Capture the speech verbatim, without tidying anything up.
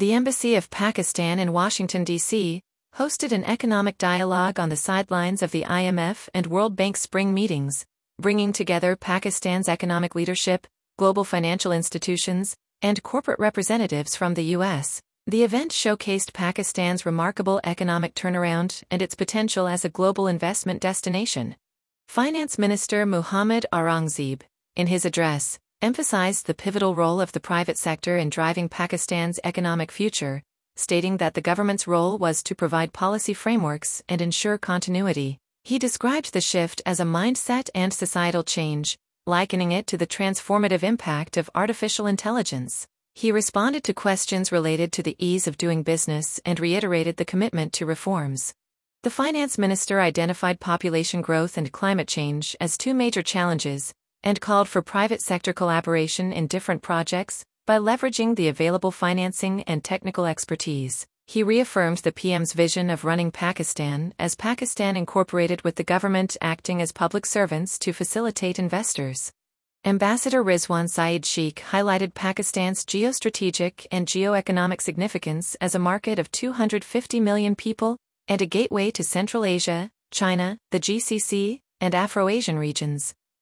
The Embassy of Pakistan in Washington, D C, hosted an economic dialogue on the sidelines of the I M F and World Bank spring meetings, bringing together Pakistan's economic leadership, global financial institutions, and corporate representatives from the U S. The event showcased Pakistan's remarkable economic turnaround and its potential as a global investment destination. Finance Minister Muhammad Aurangzeb, in his address, emphasized the pivotal role of the private sector in driving Pakistan's economic future, stating that the government's role was to provide policy frameworks and ensure continuity. He described the shift as a mindset and societal change, likening it to the transformative impact of artificial intelligence. He responded to questions related to the ease of doing business and reiterated the commitment to reforms. The finance minister identified population growth and climate change as two major challenges, and called for private sector collaboration in different projects by leveraging the available financing and technical expertise. He reaffirmed the P M's vision of running Pakistan as Pakistan Incorporated, with the government acting as public servants to facilitate investors. Ambassador Rizwan Saeed Sheikh highlighted Pakistan's geostrategic and geoeconomic significance as a market of two hundred fifty million people and a gateway to Central Asia, China, the G C C, and Afro-Asian regions.